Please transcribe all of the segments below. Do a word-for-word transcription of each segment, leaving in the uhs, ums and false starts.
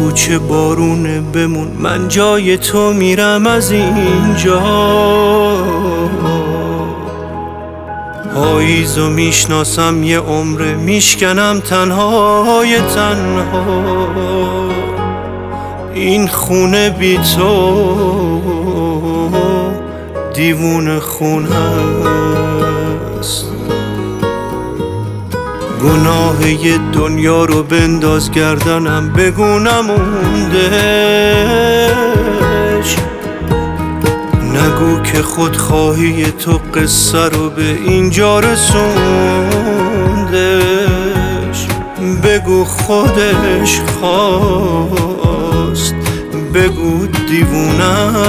بگو چه بارونه بمون، من جای تو میرم از اینجا. پاییزو میشناسم یه عمره، میشکنم تنهای تنها. این خونه بی تو دیوونه خونه است. گناه یه دنیا رو بنداز گردنم، بگو نموندش. نگو که خودخواهی تو قصه رو به اینجا رسوندش. بگو خودش خواست، بگو دیوونه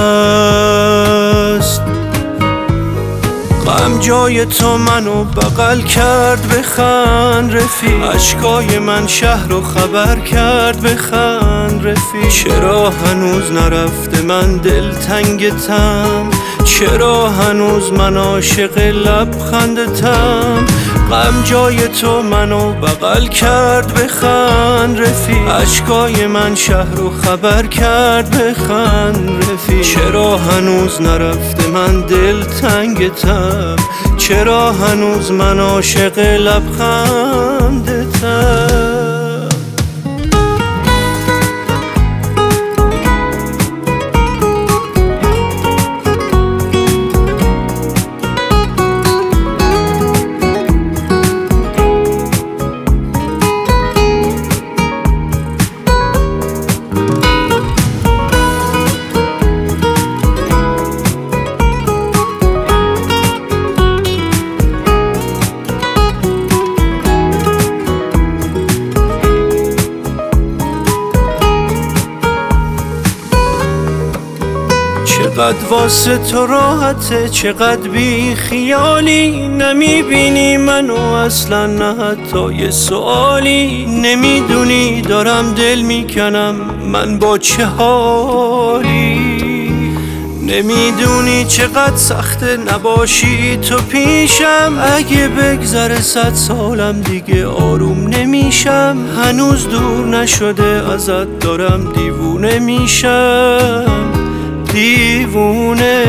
است. غم جای تو منو بغل کرد، بخند رفیق. اشکای من شهر رو خبر کرد، بخند رفیق. چرا هنوز نرفته من دلتنگتم، چرا هنوز من عاشق لبخندتم. غم جای تو منو بغل کرد، بخند رفیق. اشکای من شهر رو خبر کرد، بخند رفیق. چرا هنوز نرفته من دلتنگتم، چرا هنوز من عاشق لبخندتم. چقدر واسه تو راحته، چقدر بی خیالی. نمیبینی منو اصلا، نه حتی یه سوالی. نمیدونی دارم دل میکنم من با چه حالی. نمیدونی چقدر سخته نباشی تو پیشم. اگه بگذره صد سالم دیگه آروم نمیشم. هنوز دور نشده ازت دارم دیوونه میشم، دیوونه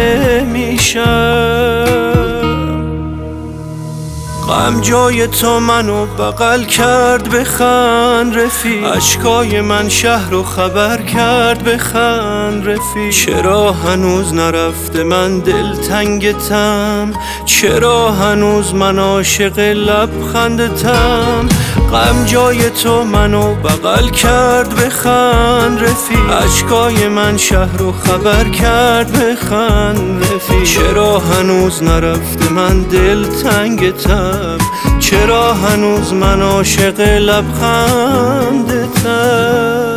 میشم. غم جای تو منو بغل کرد، بخند رفیق. اشکای من شهر رو خبر کرد، بخند رفیق. چرا هنوز نرفته من دلتنگتم، چرا هنوز من عاشق لبخندتم. غم جای تو منو بغل کرد، بخند رفیق. اشکای من شهر رو خبر کرد، بخند رفیق. چرا هنوز نرفته من دلتنگتم، چرا هنوز من عاشق لبخندتم.